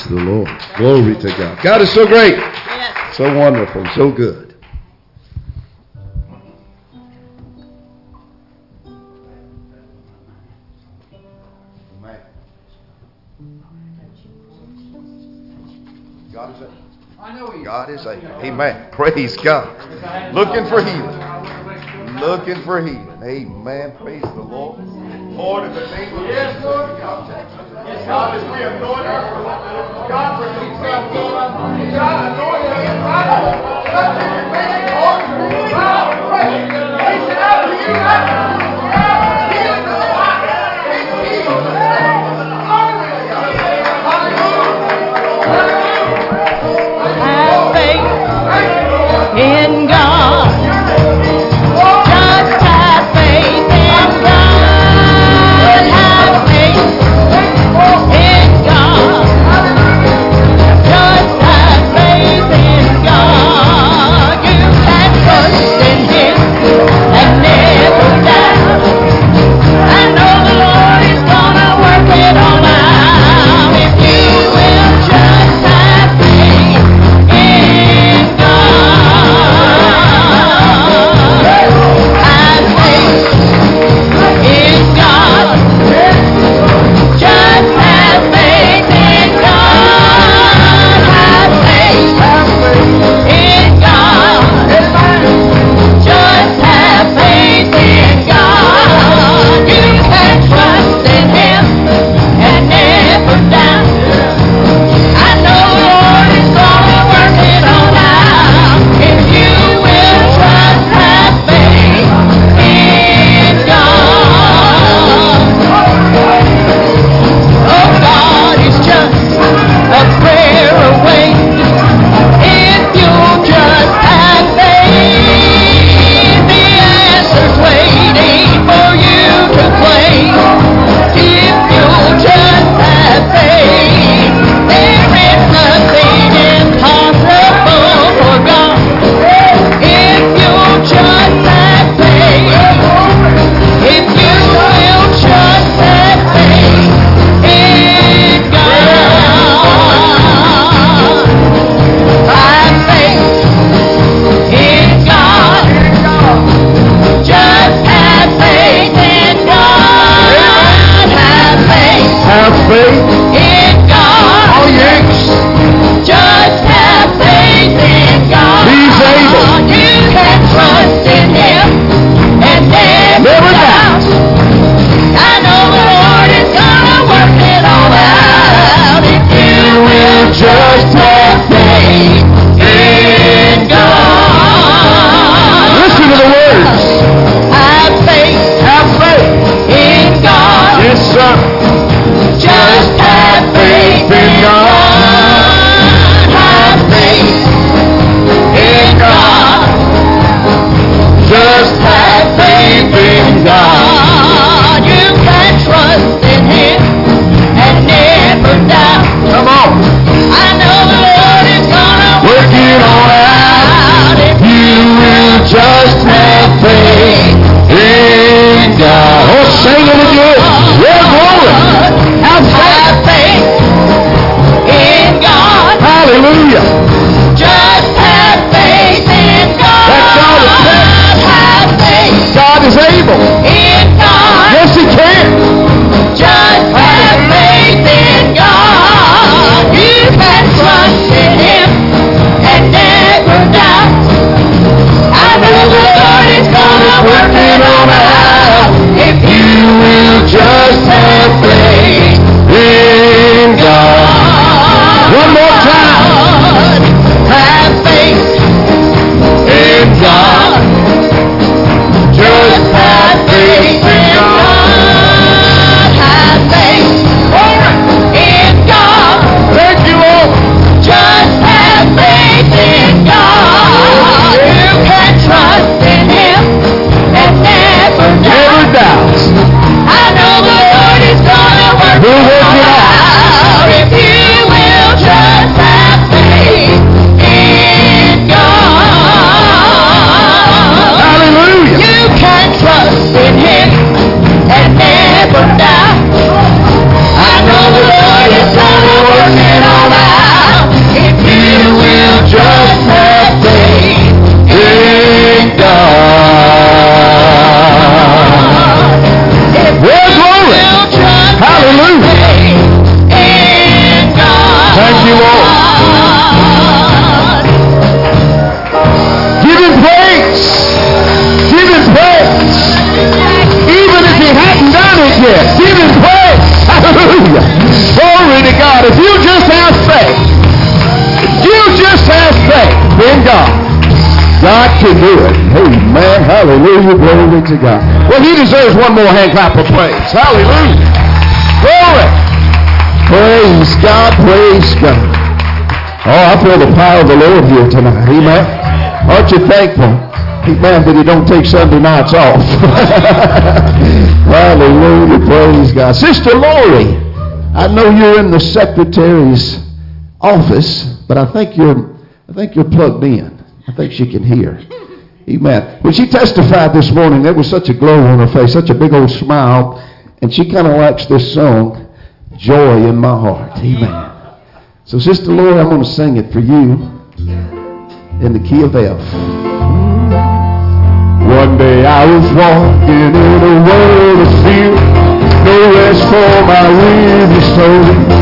the Lord. Glory to God. God is so great. Yes. So wonderful. So good. God is able. Amen. Praise God. Looking for healing. Looking for healing. Amen. Praise the Lord. Lord, in the name of Jesus. God, as we anoint her, God, for himself, Lord. God, anoint her. Touch her. Make it hard. God, pray. Reach it out to you. Healing to the body. He's healed. Glory to God. Hallelujah. Have faith in God. Just have faith in God. Have faith in God. Just have faith in God. You can trust in Him and never doubt. I know the Lord is gonna work it all out if you will just have faith in God. Have faith in God. Just have faith in God. Have faith in God. Just have faith in God. You can trust in Him and never doubt. I know the Lord is gonna work it all out if you will just have faith in God. Oh, God is just a prayer away. If you'll just have faith, the answer's waiting for you to claim. If you'll just have faith, there is nothing impossible for God. If you'll just have faith, if you will just have faith in God. Have faith in God. Just have faith in God. Have faith Have faith. in God. Oh, yes. Just have faith in God. He's able. You can trust in Him and never doubt. I know the Lord is gonna work it all out if you will just have faith in God. Listen to the words. Have faith Have faith. in God. Yes, sir. Just have faith in God. Have faith in God. Just have faith in God. You can trust in Him and never doubt. Come on. I know the Lord is gonna work it all out if you will just have faith in God. Oh, sing it again. Yeah, glory. Have faith in God. Hallelujah. Just have faith in God. That's all it takes. Have faith God is able. in God. Yes, He can. Just have faith in God. You can trust in Him and never doubt. I know the Lord is gonna work it all out if you will just have faith in God. One more time. you good. Amen. Hallelujah. Glory to God. Well, he deserves one more hand clap of praise. Hallelujah. Glory. Praise God. Praise God. Oh, I feel the power of the Lord here tonight. Amen. Aren't you thankful? Amen, that he don't take Sunday nights off. Hallelujah. Praise God. Sister Lori, I know you're in the secretary's office, but I think you're plugged in. I think she can hear. Amen. When she testified this morning, there was such a glow on her face, such a big old smile, and she kind of likes this song, Joy in My Heart. Amen. So, Sister Lori, I'm going to sing it for you in the key of F. One day I was walking in a world of fear, no rest for my weary soul.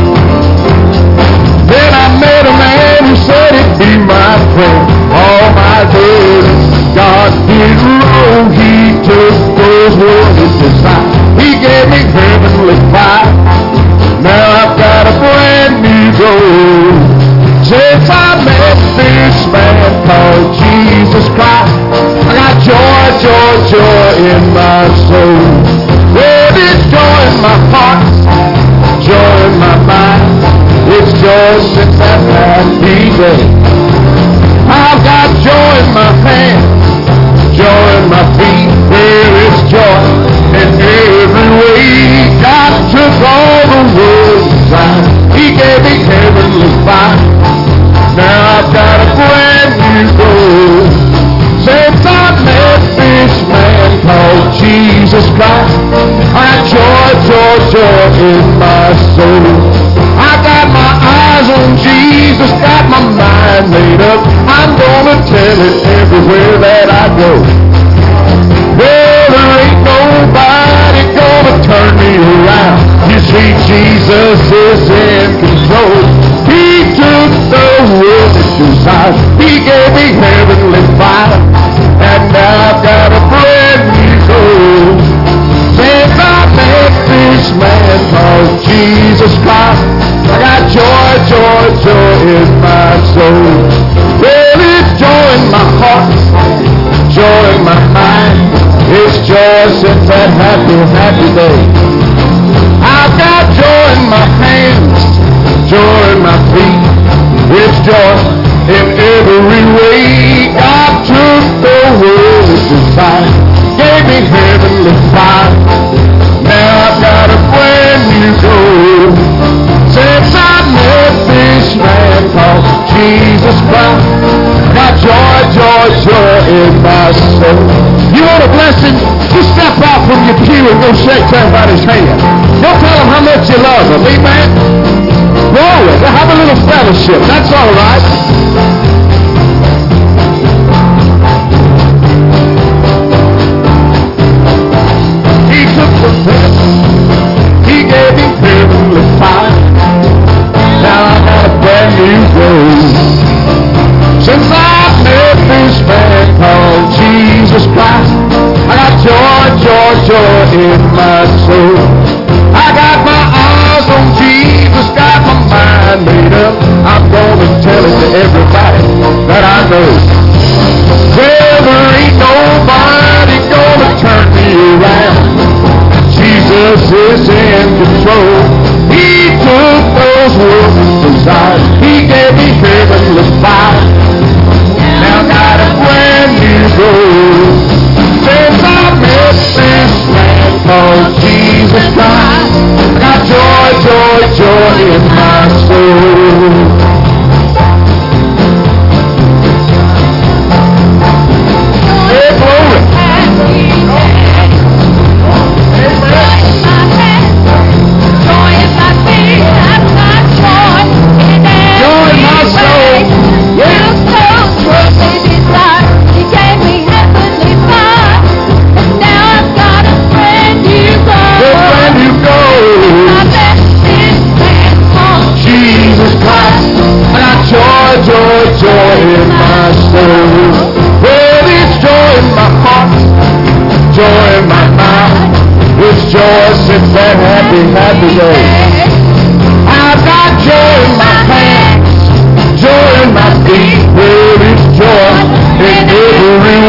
Then I met a man who said he'd be my friend all my days. God did wrong, he took those words as design. He gave me heavenly fire. Now I've got a brand new goal. Since I met this man called Jesus Christ, I got joy, joy, joy in my soul. Well, it's joy in my heart, joy in my mind. It's joy since that happy day. I've got joy in my hands, joy in my feet. There is joy in every way. God took all the world aside. He gave me heavenly fire. Now I've got a brand new goal. Since I met this man called Jesus Christ, I got joy, joy, joy in my soul. I got my eyes on Jesus, got my mind made up. I'm gonna tell it everywhere that I go. Well, there ain't nobody gonna turn me around. You see, Jesus is in control. He took the world into size. He gave me heavenly fire. And now I've got a brand new goal. Since I met this man called Jesus Christ, I got joy, joy, joy in my soul. Well, it's joy in my heart, joy in my mind. It's joy since that happy, happy day. I've got joy in my hands, joy in my feet. It's joy in every way. God took the world aside, gave me heavenly fire. Now I've got a brand new goal. Since I met this man called Jesus Christ, got joy, joy, joy in my soul. You want a blessing? Just step out from your pew and go shake somebody's hand. Go tell them how much you love them. Amen? Glory. Have a little fellowship. That's all right. He took the breath. He gave me heavenly fire. Now I got a brand new goal. Since I met this man called Jesus Christ, I got joy, joy, joy in my soul. I got my eyes on Jesus, got my mind made up. I'm gonna tell it to everybody that I know. Well, there ain't nobody gonna turn me around. Jesus is in control. He took those words aside. He gave me heavenly fire. Now got a brand new goal. Since I met this man called Jesus Christ, I got joy, joy, joy in my soul. Hey, glory. Joy, joy in my soul. Well, it's joy in my heart, joy in my mind. It's joy since that happy, happy day. I've got joy in my hands, joy in my feet. Well, it's joy in every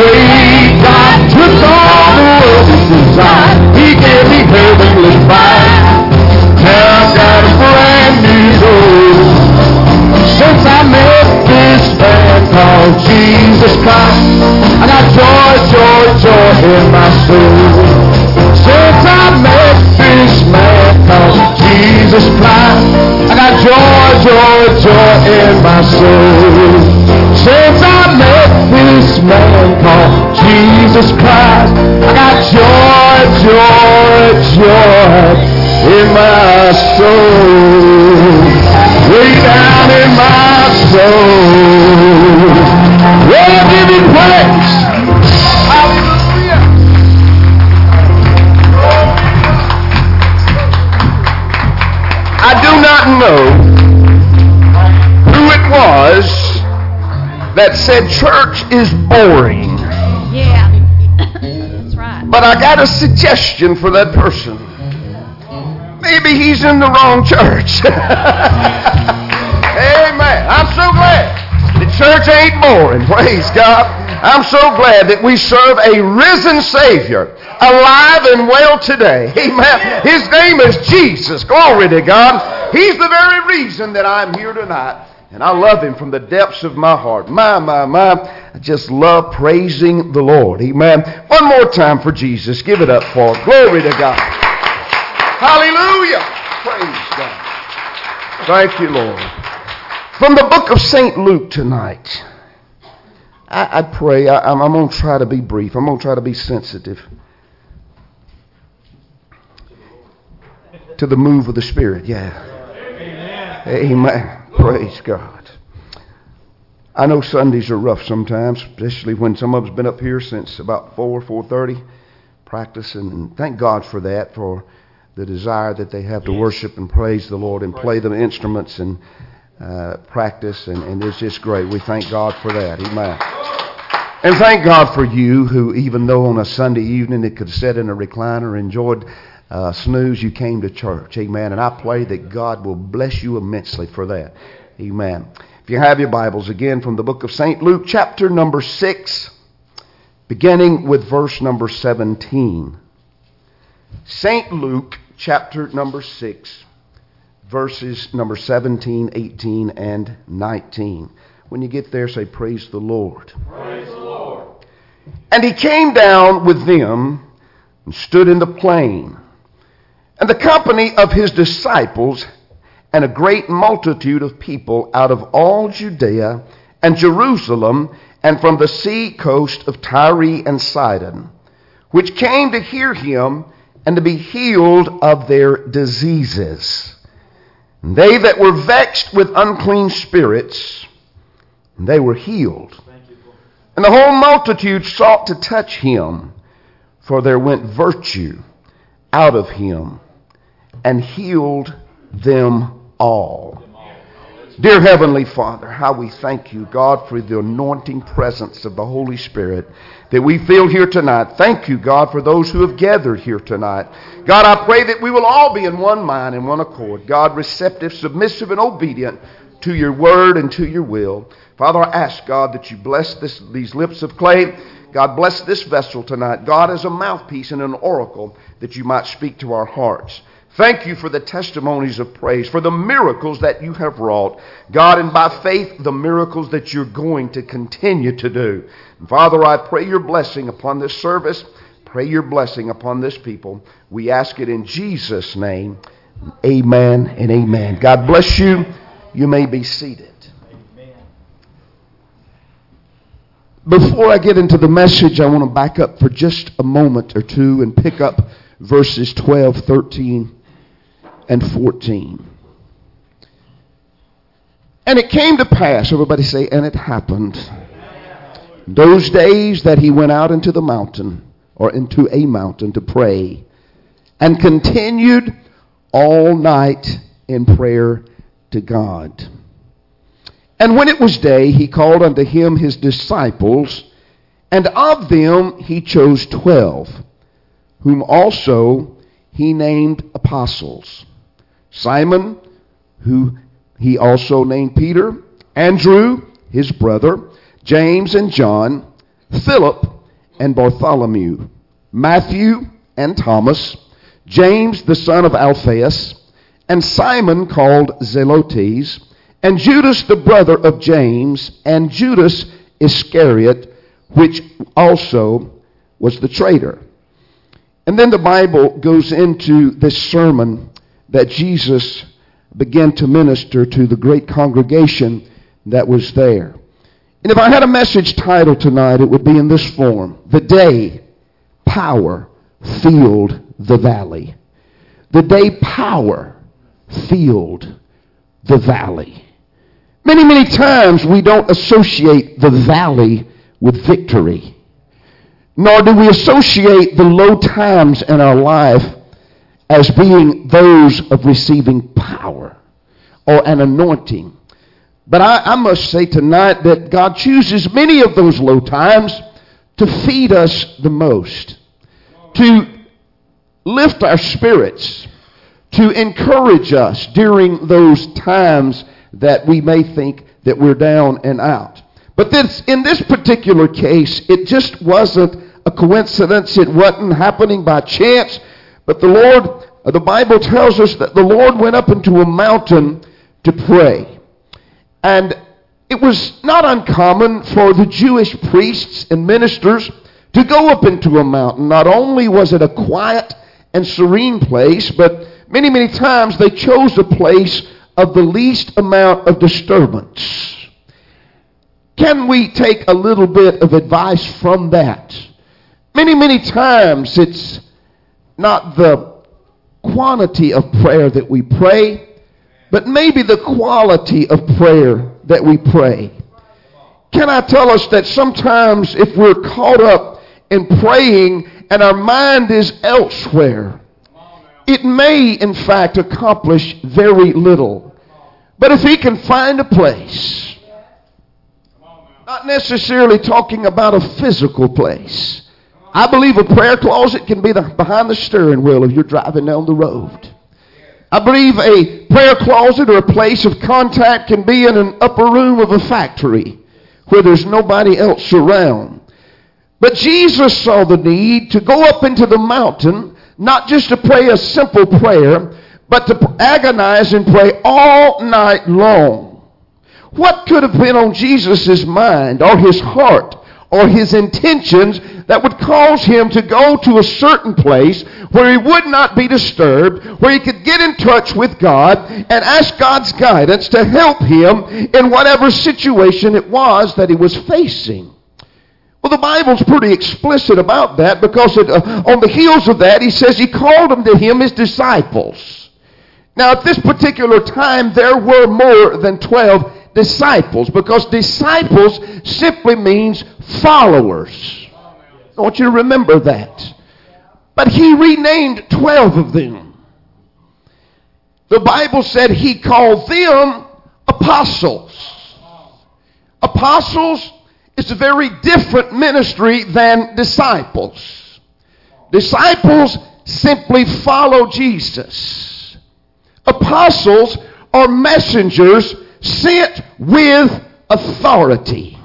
called Jesus Christ. I got joy, joy, joy in my soul. Since I met this man called Jesus Christ, I got joy, joy, joy in my soul. Since I met this man called Jesus Christ, I got joy, joy, joy in my soul. Way down in my soul. Oh, give him praise. Hallelujah. I do not know who it was that said church is boring. Yeah. That's right. But I got a suggestion for that person. Maybe he's in the wrong church. Amen. I'm so glad the church ain't boring. Praise God. I'm so glad that we serve a risen Savior, alive and well today. Amen. His name is Jesus. Glory to God. He's the very reason that I'm here tonight. And I love him from the depths of my heart. My. I just love praising the Lord. Amen. One more time for Jesus. Give it up for him. Glory to God. Hallelujah. Praise God. Thank you, Lord. From the book of St. Luke tonight, I pray, I'm going to try to be brief. I'm going to try to be sensitive to the move of the Spirit. Yeah. Amen. Praise God. I know Sundays are rough sometimes, especially when some of us have been up here since about 4:30 practicing. And thank God for that, for the desire that they have to worship and praise the Lord and play the instruments and practice. And it's just great. We thank God for that. Amen. And thank God for you who, even though on a Sunday evening it could sit in a recliner, enjoyed snooze, you came to church. Amen. And I pray that God will bless you immensely for that. Amen. If you have your Bibles, again from the book of St. Luke, chapter number 6, beginning with verse number 17. St. Luke, chapter number 6, verses number 17, 18, and 19. When you get there, say, praise the Lord. Praise the Lord. And he came down with them and stood in the plain. And the company of his disciples and a great multitude of people out of all Judea and Jerusalem and from the sea coast of Tyre and Sidon, which came to hear him and to be healed of their diseases. And they that were vexed with unclean spirits, and they were healed. And the whole multitude sought to touch him, for there went virtue out of him, and healed them all. Dear Heavenly Father, how we thank you, God, for the anointing presence of the Holy Spirit that we feel here tonight. Thank you, God, for those who have gathered here tonight. God, I pray that we will all be in one mind and one accord. God, receptive, submissive, and obedient to your word and to your will. Father, I ask, God, that you bless these lips of clay. God, bless this vessel tonight. God, as a mouthpiece and an oracle, that you might speak to our hearts. Thank you for the testimonies of praise, for the miracles that you have wrought. God, and by faith, the miracles that you're going to continue to do. And Father, I pray your blessing upon this service. Pray your blessing upon this people. We ask it in Jesus' name. Amen and amen. God bless you. You may be seated. Before I get into the message, I want to back up for just a moment or two and pick up verses 12, 13, and 14. And it came to pass, everybody say, and it happened, those days that he went out into the mountain, or into a mountain to pray, and continued all night in prayer to God. And when it was day, he called unto him his disciples, and of them he chose 12, whom also he named apostles. Simon, who he also named Peter, Andrew, his brother, James and John, Philip and Bartholomew, Matthew and Thomas, James the son of Alphaeus, and Simon called Zelotes, and Judas the brother of James, and Judas Iscariot, which also was the traitor. And then the Bible goes into this sermon that Jesus began to minister to the great congregation that was there. And if I had a message title tonight, it would be in this form: The Day Power Filled the Valley. The day power filled the valley. Many times we don't associate the valley with victory, nor do we associate the low times in our life as being those of receiving power or an anointing. But I must say tonight that God chooses many of those low times to feed us the most, to lift our spirits, to encourage us during those times that we may think that we're down and out. But in this particular case, it just wasn't a coincidence. It wasn't happening by chance. But the Bible tells us that the Lord went up into a mountain to pray. And it was not uncommon for the Jewish priests and ministers to go up into a mountain. Not only was it a quiet and serene place, but many times they chose a place of the least amount of disturbance. Can we take a little bit of advice from that? Many times it's not the quantity of prayer that we pray, but maybe the quality of prayer that we pray. Can I tell us that sometimes if we're caught up in praying and our mind is elsewhere, it may in fact accomplish very little. But if we can find a place, not necessarily talking about a physical place, I believe a prayer closet can be behind the steering wheel if you're driving down the road. I believe a prayer closet or a place of contact can be in an upper room of a factory where there's nobody else around. But Jesus saw the need to go up into the mountain, not just to pray a simple prayer, but to agonize and pray all night long. What could have been on Jesus' mind or his heart or his intentions that would cause him to go to a certain place where he would not be disturbed, where he could get in touch with God and ask God's guidance to help him in whatever situation it was that he was facing? Well, the Bible's pretty explicit about that, because on the heels of that, he says he called them to him his disciples. Now, at this particular time, there were more than 12 disciples, because disciples simply means followers. I want you to remember that. But he renamed 12 of them. The Bible said he called them apostles. Apostles is a very different ministry than disciples. Disciples simply follow Jesus. Apostles are messengers sent with authority.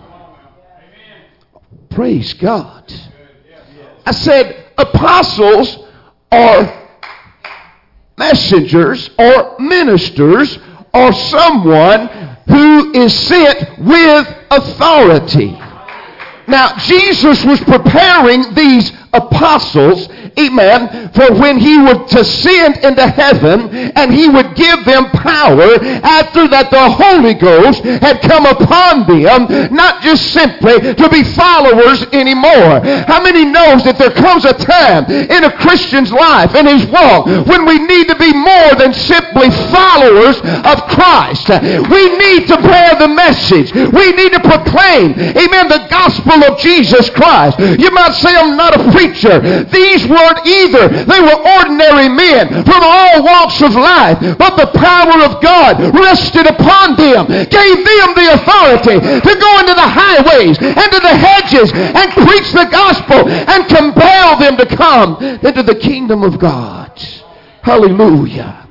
Praise God. I said apostles are messengers or ministers or someone who is sent with authority. Now, Jesus was preparing these apostles, amen, for when he would ascend into heaven and he would give them power after that the Holy Ghost had come upon them, not just simply to be followers anymore. How many knows that there comes a time in a Christian's life, in his walk, when we need to be more than simply followers of Christ? We need to bear the message. We need to proclaim, amen, the gospel of Jesus Christ. You might say, I'm not a preacher. These weren't either. They were ordinary men from all walks of life, but the power of God rested upon them, gave them the authority to go into the highways and to the hedges and preach the gospel and compel them to come into the kingdom of God. Hallelujah.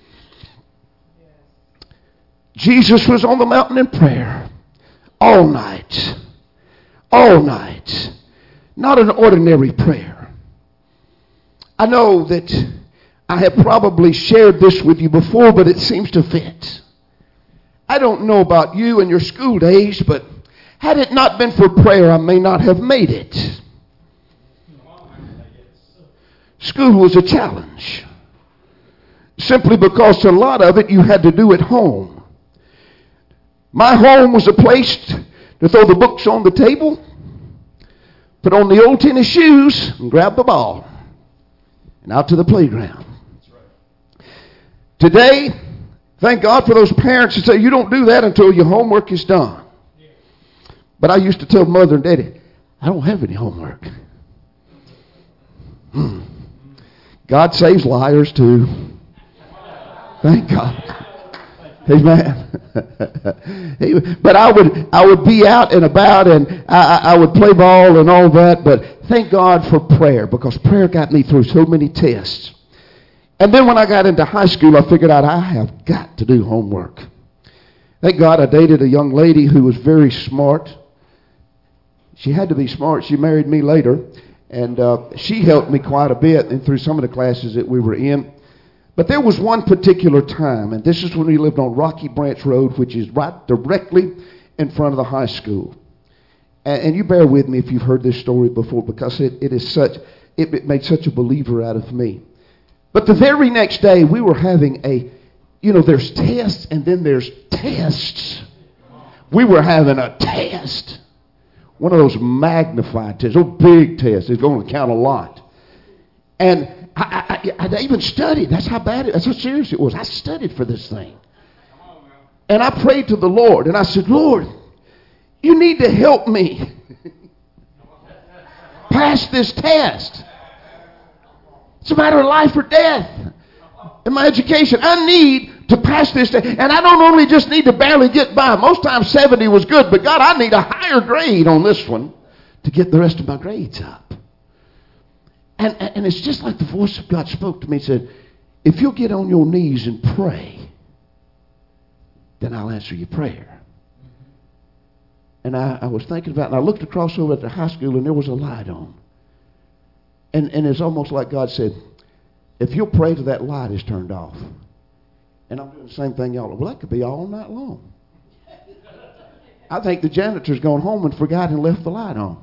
Jesus was on the mountain in prayer all night. All night. Not an ordinary prayer. I know that I have probably shared this with you before, but it seems to fit. I don't know about you and your school days, but Had it not been for prayer, I may not have made it. School was a challenge. Simply because a lot of it you had to do at home. My home was a place to throw the books on the table, put on the old tennis shoes, and grab the ball, and out to the playground. Today, thank God for those parents who say you don't do that until your homework is done. But I used to tell Mother and Daddy, I don't have any homework. God saves liars too. Thank God. Amen. But I would be out and about, and I would play ball and all that. But thank God for prayer, because prayer got me through so many tests. And then when I got into high school, I figured out I have got to do homework. Thank God I dated a young lady who was very smart. She had to be smart. She married me later, and she helped me quite a bit and through some of the classes that we were in. But there was one particular time, and this is when we lived on Rocky Branch Road, which is right directly in front of the high school. And you bear with me if you've heard this story before, because it made such a believer out of me. But the very next day, we were having there's tests and then there's tests. We were having a test. One of those magnified tests, those big tests. It's going to count a lot. And I even studied. That's how serious it was. I studied for this thing. And I prayed to the Lord, and I said, Lord, you need to help me pass this test. It's a matter of life or death in my education. I need to pass this test. And I don't only just need to barely get by. Most times 70 was good, but God, I need a higher grade on this one to get the rest of my grades up. And it's just like the voice of God spoke to me and said, if you'll get on your knees and pray, then I'll answer your prayer. And I was thinking about it, and I looked across over at the high school, and there was a light on. And it's almost like God said, if you'll pray till that light is turned off. And I'm doing the same thing y'all are. Well, that could be all night long. I think the janitor's gone home and forgot and left the light on.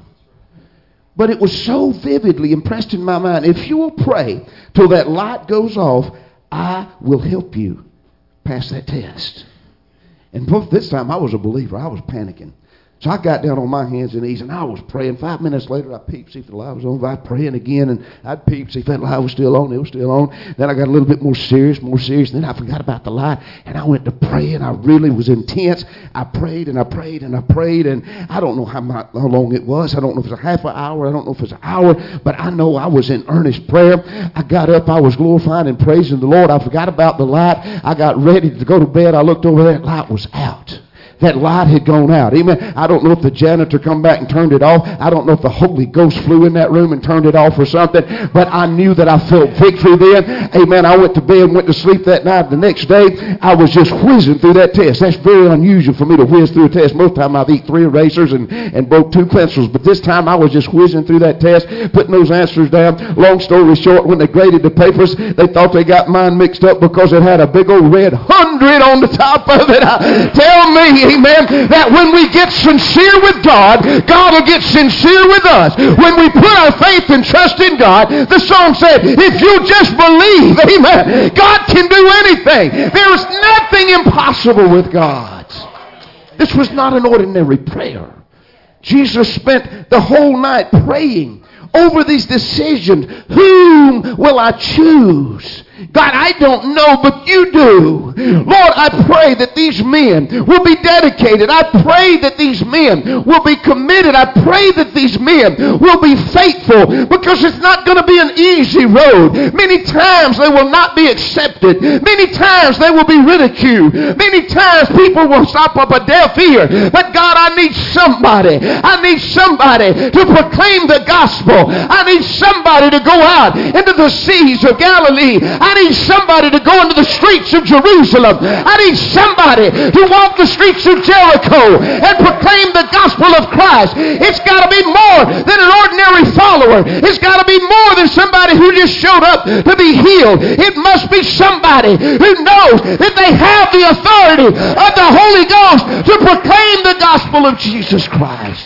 But it was so vividly impressed in my mind, if you will pray till that light goes off, I will help you pass that test. And this time I was a believer. I was panicking. So I got down on my hands and knees, and I was praying. 5 minutes later, I peeped, see if the light was on. I'd praying again, and I'd peep, see if that light was still on. It was still on. Then I got a little bit more serious. And then I forgot about the light, and I went to pray, and I really was intense. I prayed, and I prayed, and I prayed, and I don't know how long it was. I don't know if it was a half an hour. I don't know if it was an hour, but I know I was in earnest prayer. I got up. I was glorifying and praising the Lord. I forgot about the light. I got ready to go to bed. I looked over there. That light was out. That light had gone out. Amen. I don't know if the janitor come back and turned it off. I don't know if the Holy Ghost flew in that room and turned it off or something. But I knew that I felt victory then. Amen. I went to bed and went to sleep that night. The next day, I was just whizzing through that test. That's very unusual for me to whiz through a test. Most of the time, I've eaten 3 erasers and broke 2 pencils. But this time, I was just whizzing through that test, putting those answers down. Long story short, when they graded the papers, they thought they got mine mixed up because it had a big old red 100 on the top of it. Tell me, amen, that when we get sincere with God, God will get sincere with us. When we put our faith and trust in God, the song said, if you just believe, amen, God can do anything. There is nothing impossible with God. This was not an ordinary prayer. Jesus spent the whole night praying over these decisions. Whom will I choose? God, I don't know, but you do. Lord, I pray that these men will be dedicated. I pray that these men will be committed. I pray that these men will be faithful, because it's not going to be an easy road. Many times they will not be accepted. Many times they will be ridiculed. Many times people will stop up a deaf ear. But God, I need somebody. I need somebody to proclaim the gospel. I need somebody to go out into the seas of Galilee. I need somebody to go into the streets of Jerusalem. I need somebody to walk the streets of Jericho and proclaim the gospel of Christ. It's got to be more than an ordinary follower. It's got to be more than somebody who just showed up to be healed. It must be somebody who knows that they have the authority of the Holy Ghost to proclaim the gospel. gospel of Jesus Christ.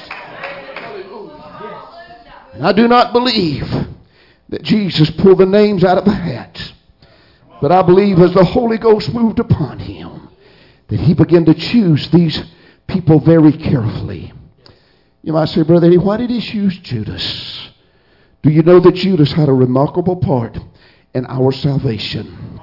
And I do not believe that Jesus pulled the names out of the hat. But I believe as the Holy Ghost moved upon him, that he began to choose these people very carefully. You might say, Brother Eddie, why did he choose Judas? Do you know that Judas had a remarkable part in our salvation?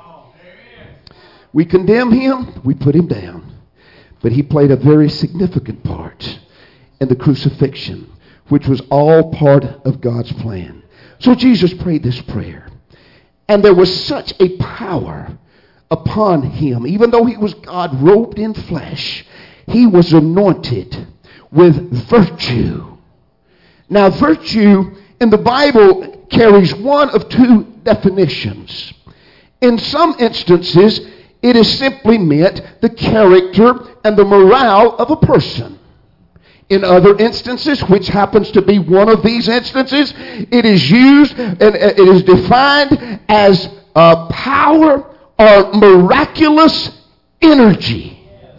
We condemn him, we put him down. But he played a very significant part in the crucifixion, which was all part of God's plan. So Jesus prayed this prayer. And there was such a power upon him. Even though he was God robed in flesh, he was anointed with virtue. Now, virtue in the Bible carries one of two definitions. In some instances, it is simply meant the character and the morale of a person. In other instances, which happens to be one of these instances, it is used and it is defined as power or miraculous energy.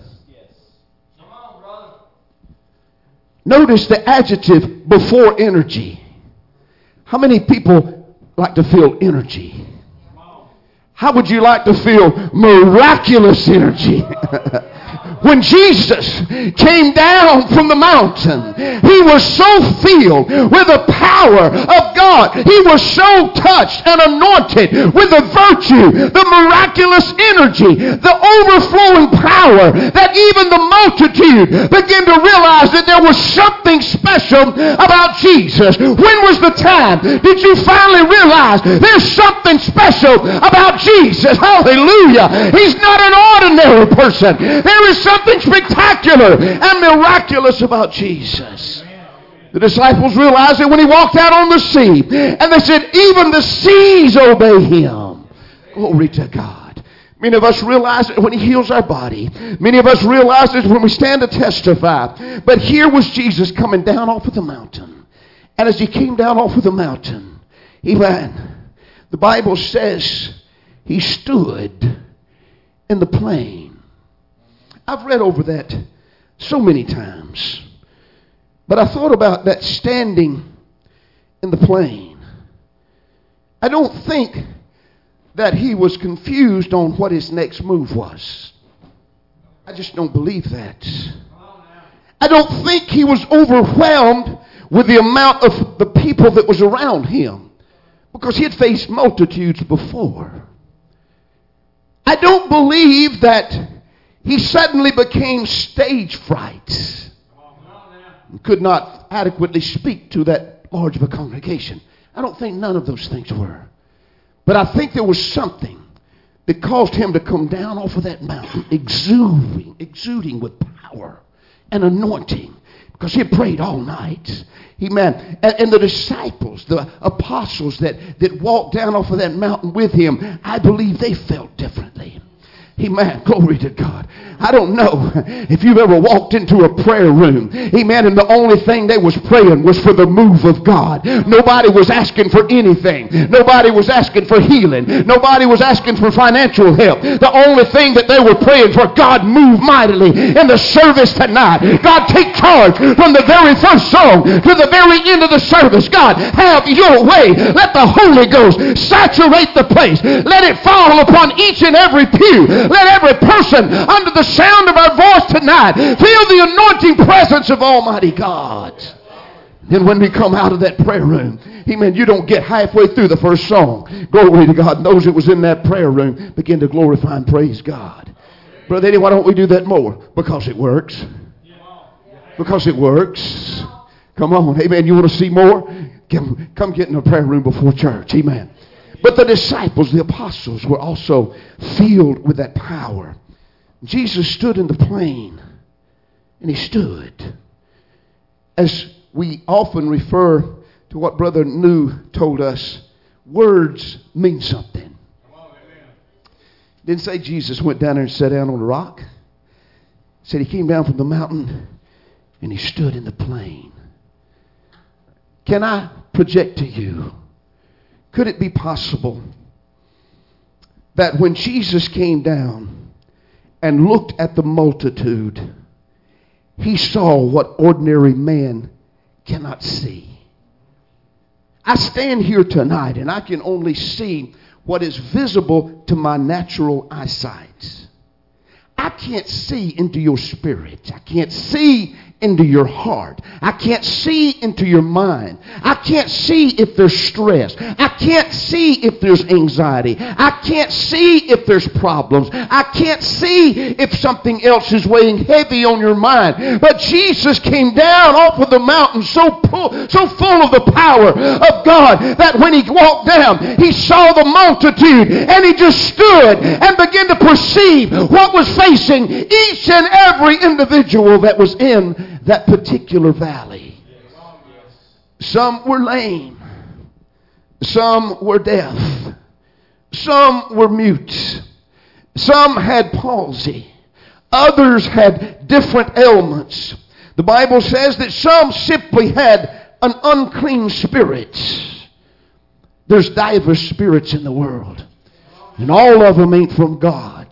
Come on, brother. Notice the adjective before energy. How many people like to feel energy? How would you like to feel miraculous energy? When Jesus came down from the mountain, he was so filled with the power of God. He was so touched and anointed with the virtue, the miraculous energy, the overflowing power, that even the multitude began to realize that there was something special about Jesus. When was the time did you finally realize there's something special about Jesus? Hallelujah. He's not an ordinary person. There is something spectacular and miraculous about Jesus. The disciples realized it when he walked out on the sea. And they said, even the seas obey him. Glory to God. Many of us realize it when he heals our body. Many of us realize it when we stand to testify. But here was Jesus coming down off of the mountain. And as he came down off of the mountain, the Bible says he stood in the plain. I've read over that so many times. But I thought about that standing in the plain. I don't think that he was confused on what his next move was. I just don't believe that. I don't think he was overwhelmed with the amount of the people that was around him, because he had faced multitudes before. I don't believe that he suddenly became stage fright and could not adequately speak to that large of a congregation. I don't think none of those things were. But I think there was something that caused him to come down off of that mountain, exuding with power and anointing, because he had prayed all night. Amen. And the disciples, the apostles that walked down off of that mountain with him, I believe they felt differently. Amen. Glory to God. I don't know if you've ever walked into a prayer room. Amen. And the only thing they was praying was for the move of God. Nobody was asking for anything. Nobody was asking for healing. Nobody was asking for financial help. The only thing that they were praying for, God, move mightily in the service tonight. God, take charge from the very first song to the very end of the service. God, have your way. Let the Holy Ghost saturate the place. Let it fall upon each and every pew. Let every person under the sound of our voice tonight feel the anointing presence of Almighty God. Then when we come out of that prayer room, amen, you don't get halfway through the first song. Glory to God. And those that was in that prayer room begin to glorify and praise God. Brother Eddie, why don't we do that more? Because it works. Because it works. Come on. Amen. You want to see more? Come get in the prayer room before church. Amen. But the disciples, the apostles, were also filled with that power. Jesus stood in the plain, and he stood. As we often refer to what Brother New told us, words mean something. Didn't say Jesus went down there and sat down on a rock. Said he came down from the mountain, and he stood in the plain. Can I project to you? Could it be possible that when Jesus came down and looked at the multitude he saw what ordinary man cannot see. I stand here tonight and I can only see what is visible to my natural eyesight. I can't see into your spirit. I can't see into your heart. I can't see into your mind. I can't see if there's stress. I can't see if there's anxiety. I can't see if there's problems. I can't see if something else is weighing heavy on your mind. But Jesus came down off of the mountain so full of the power of God that when he walked down, he saw the multitude and he just stood and began to perceive what was facing each and every individual that was in that particular valley. Some were lame. Some were deaf. Some were mute. Some had palsy. Others had different ailments. The Bible says that some simply had an unclean spirit. There's diverse spirits in the world, and all of them ain't from God.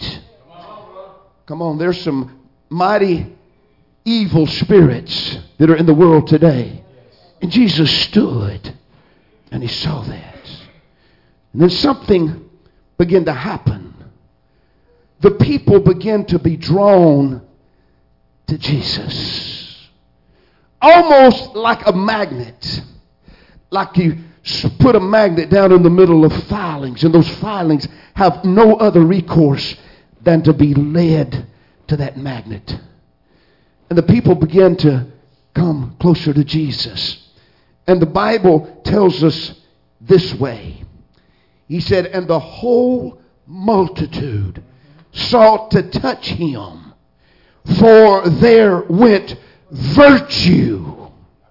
Come on, there's some mighty evil spirits that are in the world today. And Jesus stood and he saw that. And then something began to happen. The people began to be drawn to Jesus. Almost like a magnet. Like you put a magnet down in the middle of filings, and those filings have no other recourse than to be led to that magnet. And the people began to come closer to Jesus. And the Bible tells us this way. He said, and the whole multitude sought to touch him, for there went virtue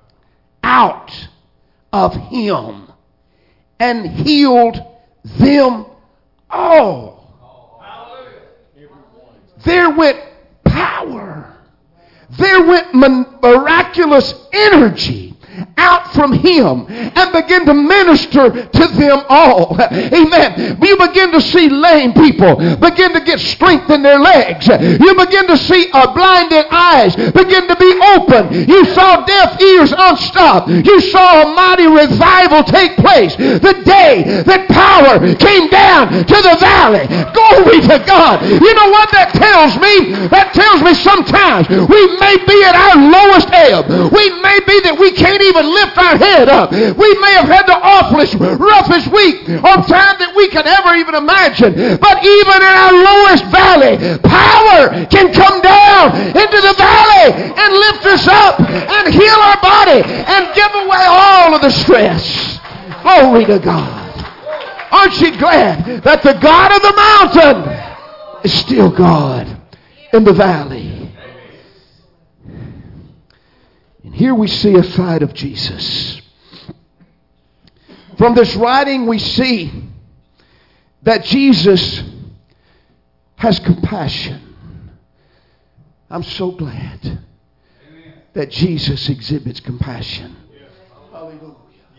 out of him and healed them all. There went power. There went miraculous energy out from him and begin to minister to them all. Amen. You begin to see lame people begin to get strength in their legs. You begin to see blinded eyes begin to be open. You saw deaf ears unstopped. You saw a mighty revival take place the day that power came down to the valley. Glory to God. You know what that tells me? That tells me sometimes we may be at our lowest ebb. We may be that we can't even lift our head up. We may have had the awfulest, roughest week or time that we could ever even imagine. But even in our lowest valley, power can come down into the valley and lift us up and heal our body and give away all of the stress. Glory to God. Aren't you glad that the God of the mountain is still God in the valley? Here we see a side of Jesus. From this writing we see that Jesus has compassion. I'm so glad that Jesus exhibits compassion. Hallelujah.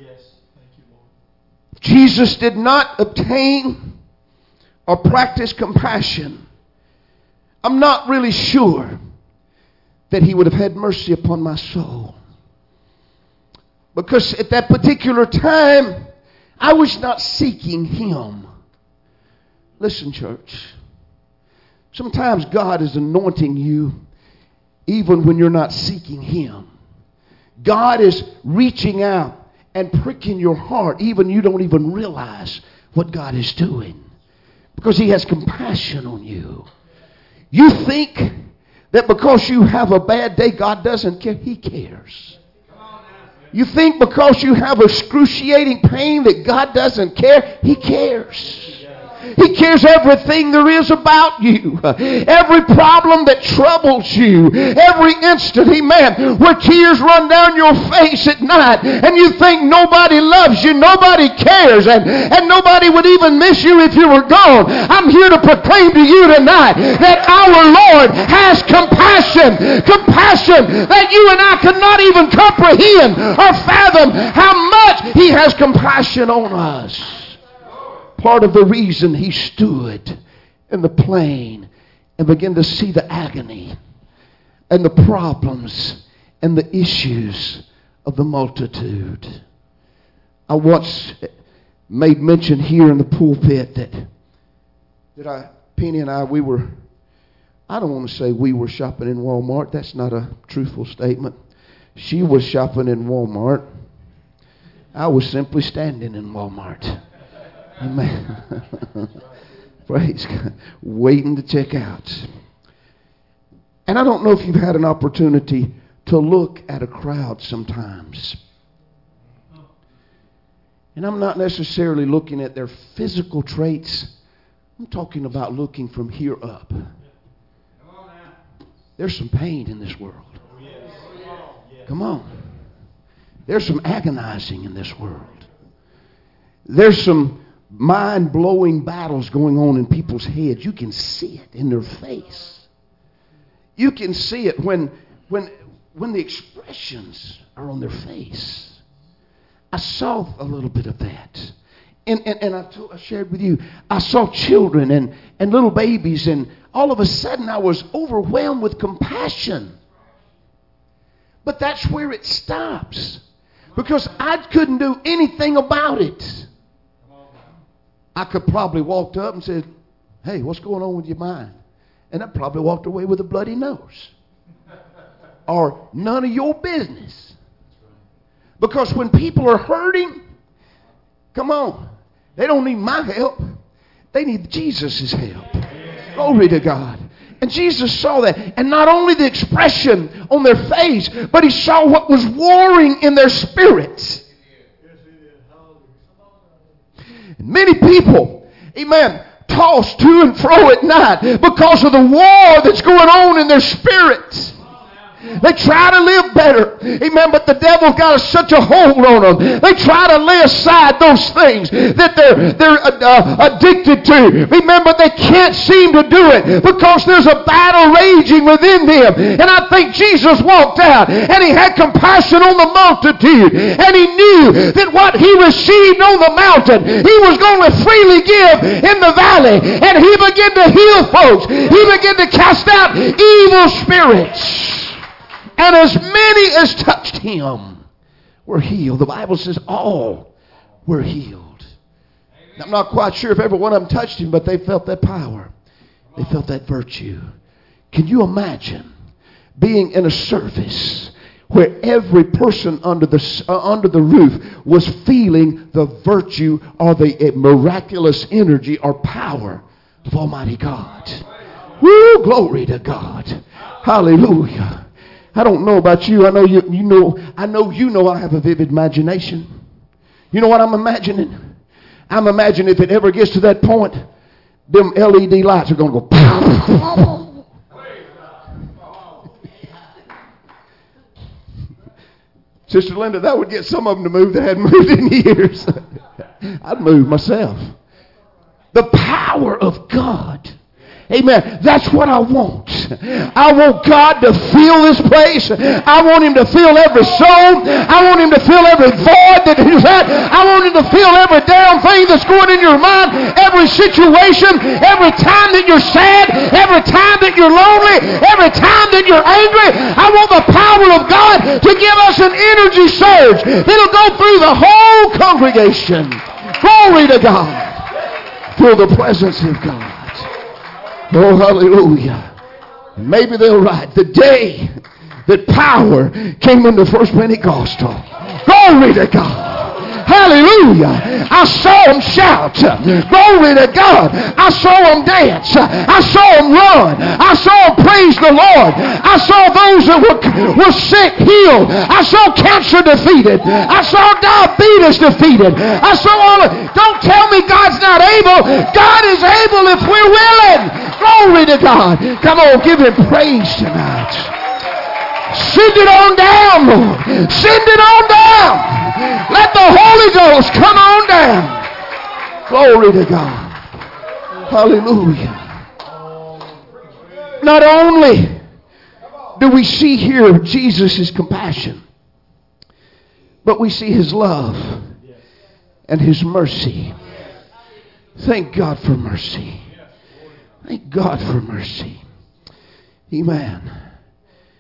Jesus did not obtain or practice compassion. I'm not really sure that he would have had mercy upon my soul. Because at that particular time, I was not seeking him. Listen, church. Sometimes God is anointing you even when you're not seeking him. God is reaching out and pricking your heart even you don't even realize what God is doing. Because he has compassion on you. You think that because you have a bad day, God doesn't care. He cares. You think because you have excruciating pain that God doesn't care. He cares. He cares everything there is about you. Every problem that troubles you. Every instant, amen, where tears run down your face at night and you think nobody loves you, nobody cares, and nobody would even miss you if you were gone. I'm here to proclaim to you tonight that our Lord has compassion. Compassion that you and I could not even comprehend or fathom how much he has compassion on us. Part of the reason he stood in the plain and began to see the agony and the problems and the issues of the multitude. I once made mention here in the pulpit that Penny and I don't want to say we were shopping in Walmart. That's not a truthful statement. She was shopping in Walmart. I was simply standing in Walmart. Amen. Praise God. Waiting to check out. And I don't know if you've had an opportunity to look at a crowd sometimes. And I'm not necessarily looking at their physical traits. I'm talking about looking from here up. There's some pain in this world. Come on. There's some agonizing in this world. There's some mind-blowing battles going on in people's heads. You can see it in their face. You can see it when the expressions are on their face. I saw a little bit of that. And I shared with you, I saw children and little babies, and all of a sudden I was overwhelmed with compassion. But that's where it stops. Because I couldn't do anything about it. I could probably walked up and said, "Hey, what's going on with your mind?" And I probably walked away with a bloody nose. Or none of your business. Because when people are hurting, come on, they don't need my help. They need Jesus' help. Glory to God. And Jesus saw that. And not only the expression on their face, but he saw what was warring in their spirits. And many people, amen, toss to and fro at night because of the war that's going on in their spirits. They try to live better. Amen. But the devil got such a hold on them. They try to lay aside those things that they're addicted to. Amen. But they can't seem to do it because there's a battle raging within them. And I think Jesus walked out and he had compassion on the multitude. And he knew that what he received on the mountain, he was going to freely give in the valley. And he began to heal folks. He began to cast out evil spirits. And as many as touched him were healed. The Bible says all were healed. Now, I'm not quite sure if every one of them touched him, but they felt that power. They felt that virtue. Can you imagine being in a service where every person under the roof was feeling the virtue or the miraculous energy or power of Almighty God? Woo, glory to God. Hallelujah. I don't know about you. I know you know I have a vivid imagination. You know what I'm imagining? I'm imagining if it ever gets to that point, them LED lights are going to go. Sister Linda, that would get some of them to move that hadn't moved in years. I'd move myself. The power of God. Amen. That's what I want. I want God to fill this place. I want him to fill every soul. I want him to fill every void that he's had. I want him to fill every damn thing that's going in your mind, every situation, every time that you're sad, every time that you're lonely, every time that you're angry. I want the power of God to give us an energy surge that'll go through the whole congregation. Glory to God. Feel the presence of God. Oh, hallelujah. Maybe they'll write the day that power came into First Pentecostal. Glory to God. Hallelujah. I saw them shout. Glory to God. I saw them dance. I saw them run. I saw them praise the Lord. I saw those that were sick healed. I saw cancer defeated. I saw diabetes defeated. I saw all of it. Don't tell me God's not able. God is able if we're willing. Glory to God. Come on, give him praise tonight. Send it on down, Lord. Send it on down. Let the Holy Ghost come on down. Glory to God. Hallelujah. Not only do we see here Jesus' compassion, but we see his love and his mercy. Thank God for mercy. Thank God for mercy. Amen.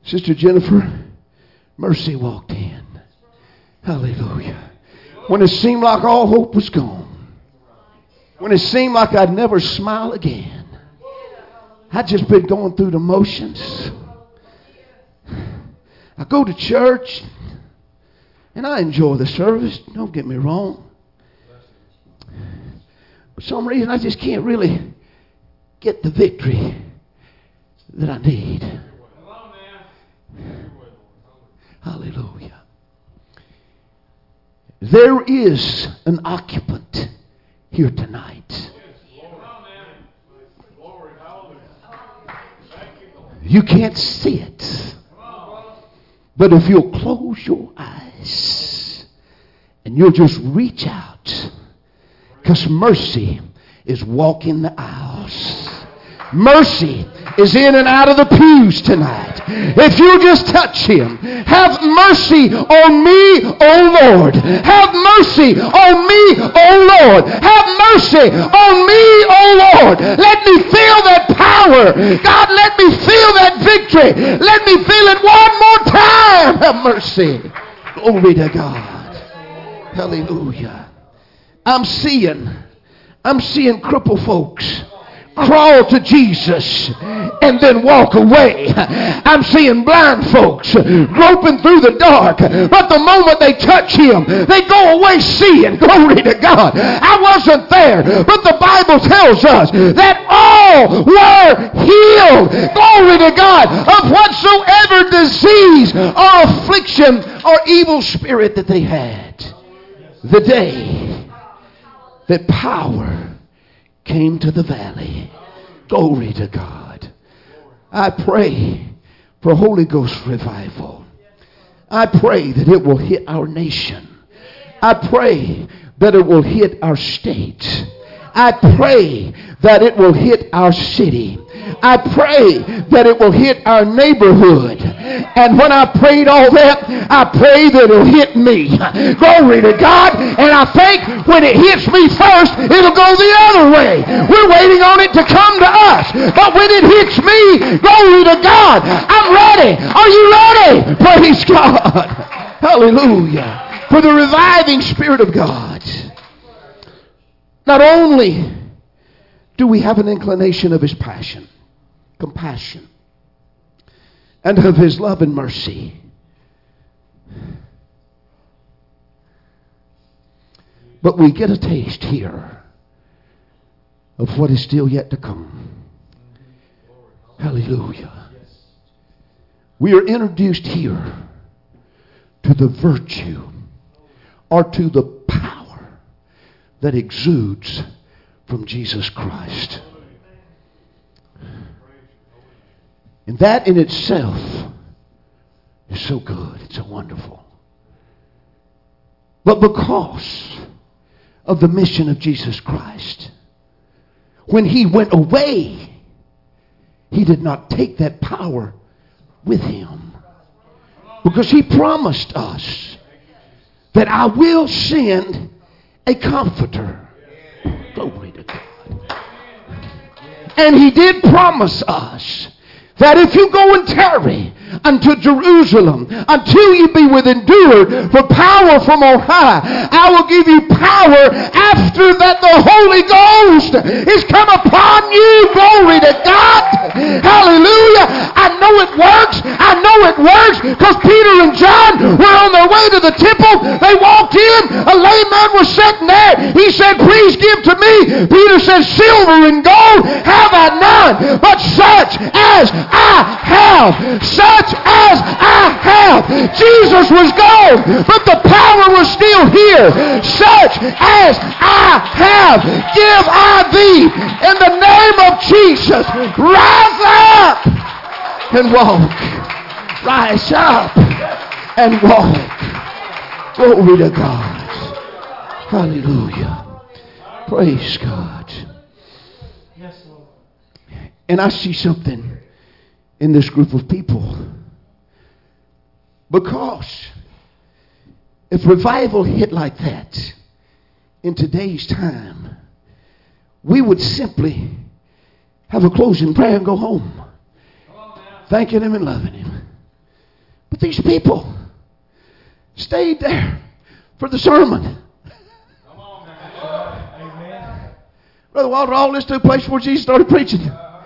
Sister Jennifer, mercy walked in. Hallelujah. When it seemed like all hope was gone. When it seemed like I'd never smile again. I'd just been going through the motions. I go to church and I enjoy the service. Don't get me wrong. For some reason I just can't really get the victory that I need. Hallelujah. There is an occupant here tonight. You can't see it. But if you'll close your eyes and you'll just reach out, because mercy is walking the aisles. Mercy is in and out of the pews tonight. If you just touch him, have mercy on me, O Lord. Have mercy on me, O Lord. Have mercy on me, O Lord. Let me feel that power. God, let me feel that victory. Let me feel it one more time. Have mercy. Glory to God. Hallelujah. I'm seeing crippled folks crawl to Jesus and then walk away. I'm seeing blind folks groping through the dark, but the moment they touch him, they go away seeing. Glory to God. I wasn't there, but the Bible tells us that all were healed. Glory to God. Of whatsoever disease or affliction or evil spirit that they had. The day that power came to the valley. Glory to God. I pray for Holy Ghost revival. I pray that it will hit our nation. I pray that it will hit our state. I pray that it will hit our city. I pray that it will hit our neighborhood. And when I prayed all that, I pray that it'll hit me. Glory to God. And I think when it hits me first, it'll go the other way. We're waiting on it to come to us. But when it hits me, glory to God, I'm ready. Are you ready? Praise God. Hallelujah. For the reviving Spirit of God. Not only do we have an inclination of his passion, compassion, and of his love and mercy, but we get a taste here of what is still yet to come. Hallelujah. We are introduced here to the virtue or to the power that exudes from Jesus Christ. And that in itself is so good. It's so wonderful. But because of the mission of Jesus Christ, when he went away, he did not take that power with him. Because he promised us that I will send a comforter. Glory to God. And he did promise us that if you go and tarry unto Jerusalem, until you be with endured for power from on high, I will give you power after that the Holy Ghost is come upon you. Glory to God. Hallelujah. I know it works. I know it works because Peter and John were on their way to the temple. They walked in. A lame man was sitting there. He said, please give to me. Peter said, silver and gold have I none, but such as I have. Such as I have. Jesus was gone, but the power was still here. Such as I have, give I thee. In the name of Jesus, rise up and walk. Rise up and walk. Glory to God. Hallelujah. Praise God. And I see something in this group of people. Because if revival hit like that in today's time, we would simply have a closing prayer and go home. Thanking him and loving him. these people stayed there for the sermon. Brother Walter, all this took place before Jesus started preaching.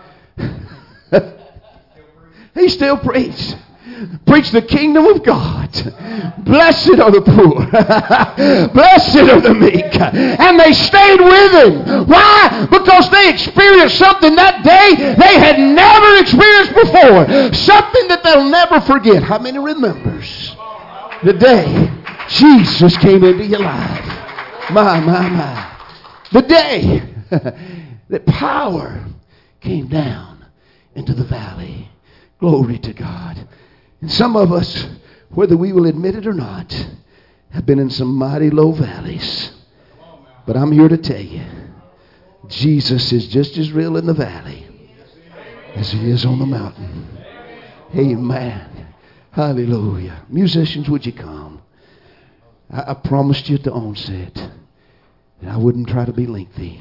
He still preached. Preach the kingdom of God. Blessed are the poor. Blessed are the meek. And they stayed with him. Why? Because they experienced something that day they had never experienced before. Something that they'll never forget. How many remembers the day Jesus came into your life? My. The day that power came down into the valley. Glory to God. And some of us, whether we will admit it or not, have been in some mighty low valleys. But I'm here to tell you, Jesus is just as real in the valley as he is on the mountain. Amen. Hallelujah. Musicians, would you come? I promised you at the onset that I wouldn't try to be lengthy.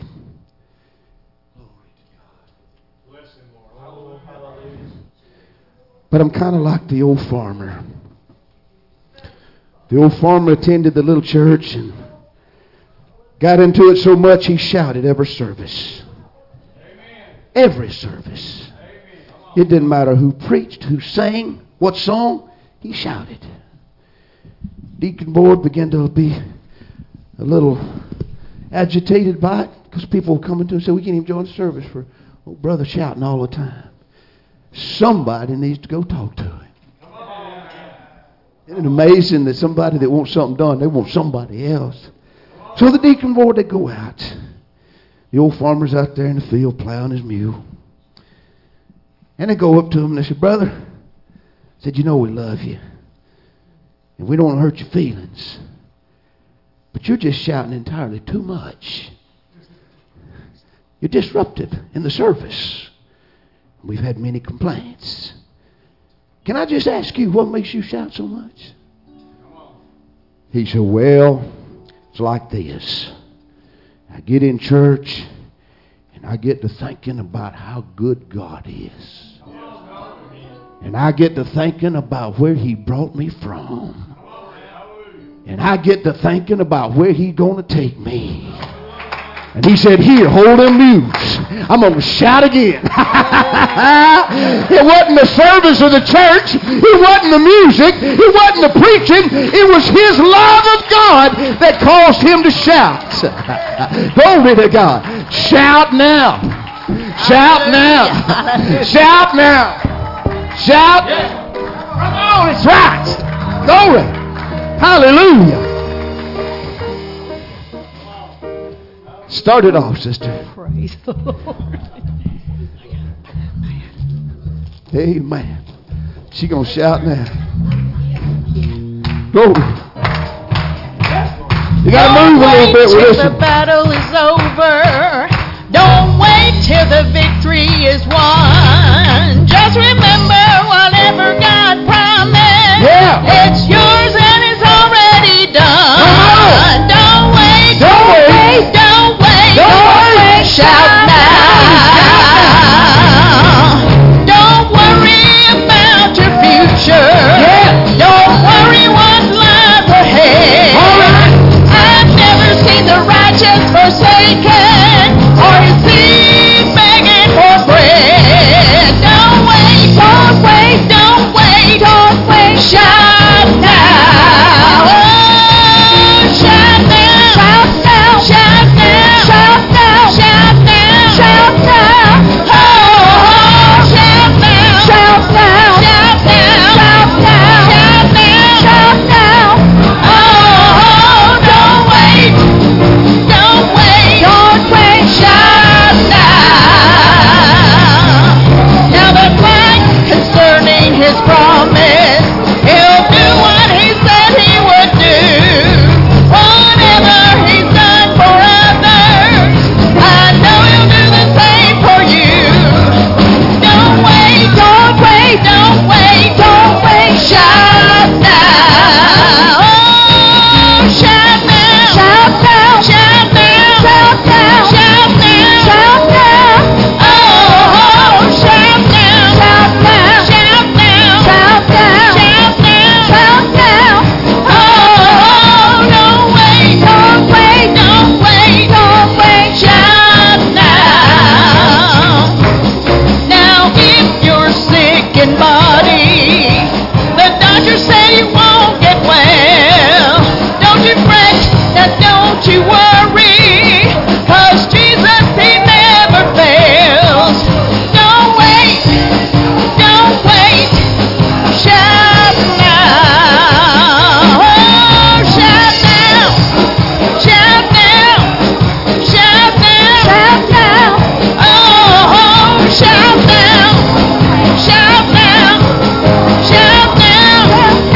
But I'm kind of like the old farmer. The old farmer attended the little church and got into it so much he shouted every service. Every service. It didn't matter who preached, who sang, what song, he shouted. Deacon board began to be a little agitated by it because people were coming to him and said, we can't even join the service for old brother shouting all the time. Somebody needs to go talk to him. Isn't it amazing that somebody that wants something done, they want somebody else? So the deacon board, they go out. The old farmer's out there in the field plowing his mule. And they go up to him and they say, brother, said, you know we love you. And we don't want to hurt your feelings. But you're just shouting entirely too much. You're disruptive in the service. We've had many complaints. Can I just ask you, what makes you shout so much? He said, well, it's like this. I get in church and I get to thinking about how good God is. And I get to thinking about where he brought me from. And I get to thinking about where he's going to take me. And he said, here, hold them mules. I'm going to shout again. It wasn't the service of the church. It wasn't the music. It wasn't the preaching. It was his love of God that caused him to shout. Glory to God. Shout now. Shout now. Shout now. Shout. Come on, it's right. Glory. Hallelujah. Start it off, sister. Praise the Lord. Amen. She gonna shout now. Glory. You gotta move a little bit with this The one. battle is over. Don't wait till the victory is won. Just remember whatever God promised. Yeah. It's yours and it's already done. Don't wait. Don't wait. Don't wait. Don't wait. Shout now. Don't worry about your future. Yeah. Don't worry what lies ahead. All right. I've never seen the righteous forsaken or his seed begging for bread. Don't wait. Don't wait. Don't wait. Don't wait. Shout now. Oh, shout now. Shout now. Shout now. Shout now. Shout now. Shout now. Oh, shout now. Shout now. Shout now. Shout now. Shout now. Shout now. Oh, don't wait. Don't wait. Don't wait. Shout now. Now the fight concerning his promise, he'll say you won't get well. Don't you fret, now don't you worry, 'cause Jesus, He never fails. Don't wait, shout now, oh, shout now, shout now, shout now, shout now, oh, shout now, shout now, shout now,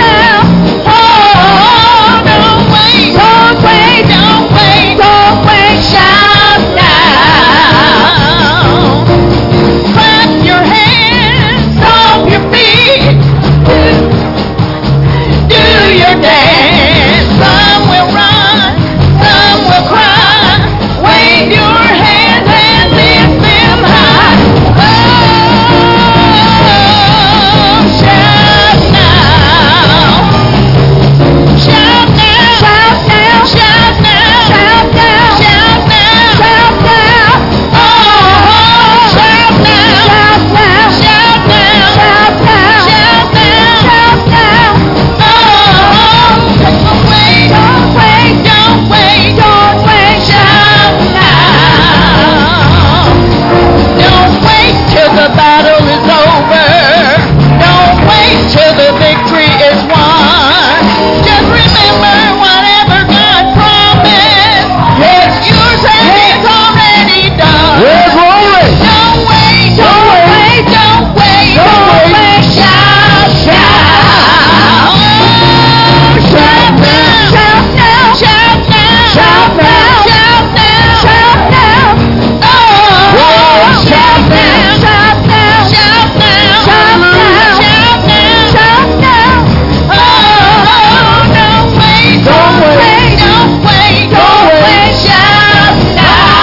oh, don't wait, shout now. Clap your hands, stomp your feet, do your dance. Some will run, some will cry. Wave your hands and lift them high. Oh, shout now, shout now, shout now, shout now, shout now, shout now, shout now. Oh, shout now, shout now, shout now, shout now, shout now, shout now. Oh, don't wait, shout now. Don't wait till the battle is over. Don't wait till the victory is won. Just remember whatever God promised, it's yours and it's already done. Yeah, glory. Don't wait, shout, shout. Oh, shout now, shout now, shout now, shout now, shout now, shout now. Oh, shout now, shout now, shout now, shout now, shout now, shout now. Oh, don't wait, shout now,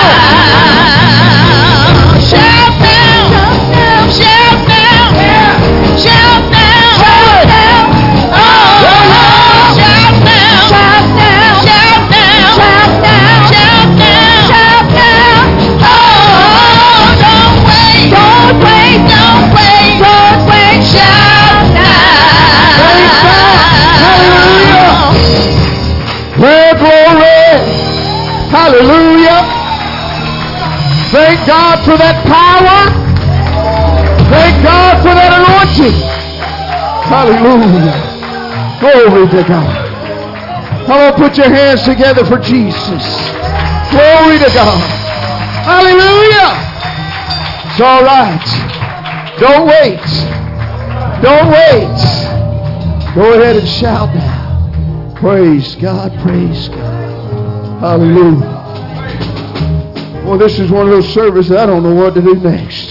shout now, shout now, shout now, shout now. Oh, shout now, shout now, shout now, shout now, shout now, shout now. Oh, don't wait, shout now. Well, glory. Hallelujah. Thank God for that power. Thank God for that anointing. Hallelujah. Glory to God. Come on, put your hands together for Jesus. Glory to God. Hallelujah. It's all right. Don't wait. Don't wait. Go ahead and shout now. Praise God. Praise God. Hallelujah. Well, this is one of those services I don't know what to do next.